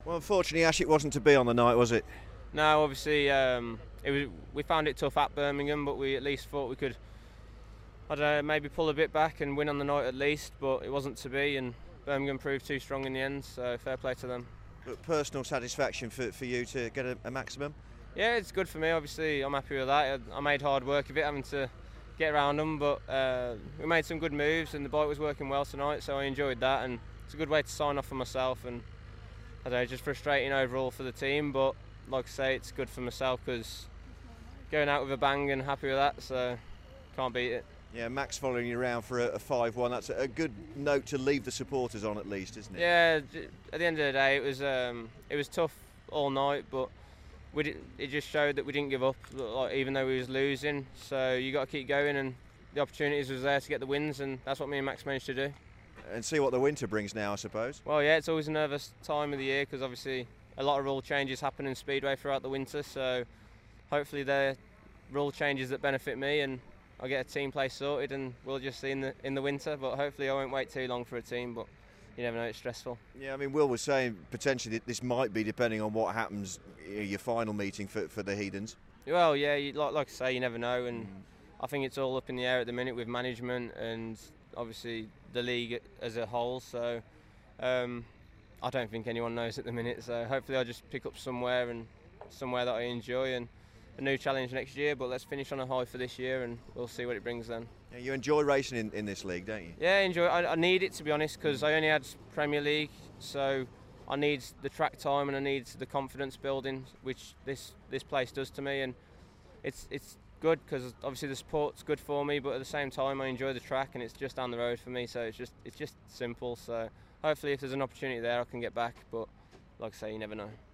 Well, unfortunately, Ash, it wasn't to be on the night, was it? No, obviously, we found it tough at Birmingham, but we at least thought we could, I don't know, maybe pull a bit back and win on the night at least, but it wasn't to be, and Birmingham proved too strong in the end, so fair play to them. But personal satisfaction for you to get a maximum? Yeah, it's good for me, obviously, I'm happy with that. I made hard work of it, having to get around them, but we made some good moves, and the bike was working well tonight, so I enjoyed that, and it's a good way to sign off for myself, and I don't know, just frustrating overall for the team, but like I say, it's good for myself because going out with a bang and happy with that, so can't beat it. Yeah, Max following you around for a 5-1. That's a good note to leave the supporters on, at least, isn't it? Yeah, at the end of the day, it was tough all night, but it just showed that we didn't give up, like, even though we was losing. So you got to keep going, and the opportunities was there to get the wins, and that's what me and Max managed to do. And see what the winter brings now, I suppose. Well, yeah, it's always a nervous time of the year because obviously a lot of rule changes happen in Speedway throughout the winter. So hopefully they're rule changes that benefit me, and I'll get a team place sorted, and we'll just see in the winter. But hopefully I won't wait too long for a team. But you never know, it's stressful. Yeah, I mean, Will was saying potentially that this might be depending on what happens, your final meeting for the Heathens. Well, yeah, like I say, you never know, and I think it's all up in the air at the minute with management and obviously the league as a whole. So I don't think anyone knows at the minute. So hopefully I'll just pick up somewhere that I enjoy, and a new challenge next year. But let's finish on a high for this year, and we'll see what it brings then. Yeah, you enjoy racing in this league, don't you? Yeah, I enjoy it. I need it, to be honest, because I only had Premier League, so I need the track time and I need the confidence building, which this place does to me, and it's good because obviously the support's good for me, but at the same time I enjoy the track and it's just down the road for me, so it's just simple. So hopefully if there's an opportunity there I can get back, but like I say, you never know.